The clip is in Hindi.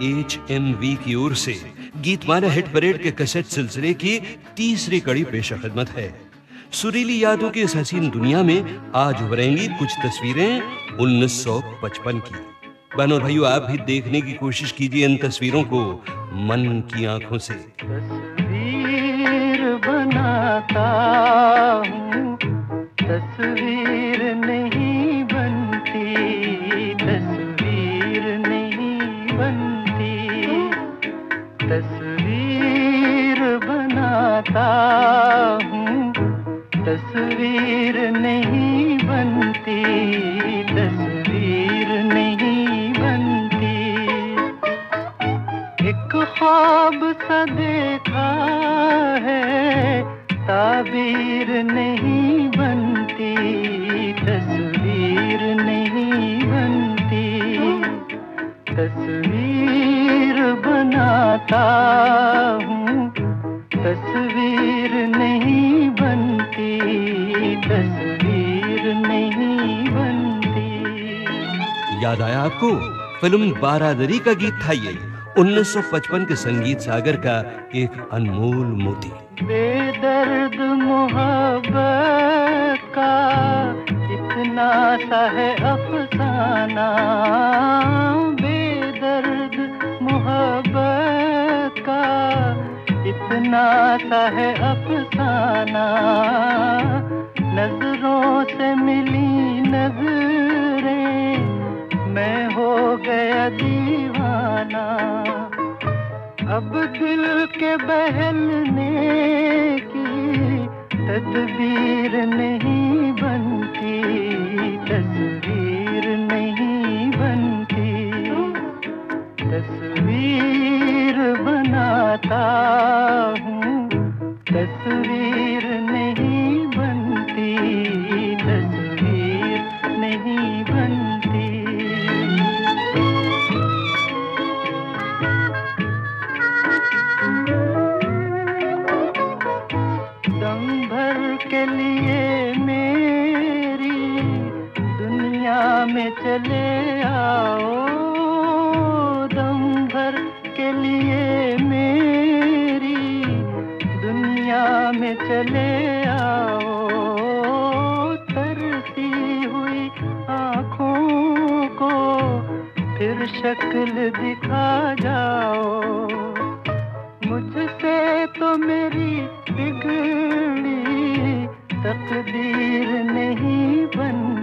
HMV की ओर से गीतमाला हिट परेड के कैसेट सिलसिले की तीसरी कड़ी पेश खिदमत है। सुरीली यादों की इस हसीन दुनिया में आज उभरेंगी कुछ तस्वीरें 1955 की। बहनों और भाइयों, आप भी देखने की कोशिश कीजिए इन तस्वीरों को मन की आंखों से। तस्वीर बनाता हूँ, तस्वीर नहीं बनती, तस्वीर नहीं बनती। तस्वीर बनाता हूँ, तस्वीर नहीं बनती, तस्वीर नहीं बनती। एक ख्वाब सा देखा है, ताबीर नहीं बनती, तस्वीर नहीं बनती। तस्वीर बनाता हूँ, तस्वीर नहीं बनती, तस्वीर नहीं बनती। याद आया आपको? फिल्म बारादरी का गीत था ये, 1955 के संगीत सागर का एक अनमोल मोती। बेदर्द मोहब्बत का इतना सा है अफसाना, बेदर्द मोहब्बत का इतना सा है अफसाना। नजरों से मिली नजरें, मैं हो गया दीवाना। अब दिल के बहलने की तदबीर नहीं बनती, तस्वीर नहीं बनती। तस्वीर बनाता हूँ, तस्वीर नहीं बनती, तस्वीर नहीं बनती। दम भर के लिए मेरी दुनिया में चले आओ, दम भर के लिए मेरी दुनिया में चले आओ। तरसी हुई आँखों को फिर शक्ल दिखा जाओ। मुझसे तो मेरी बिगड़ी तकदीर नहीं बन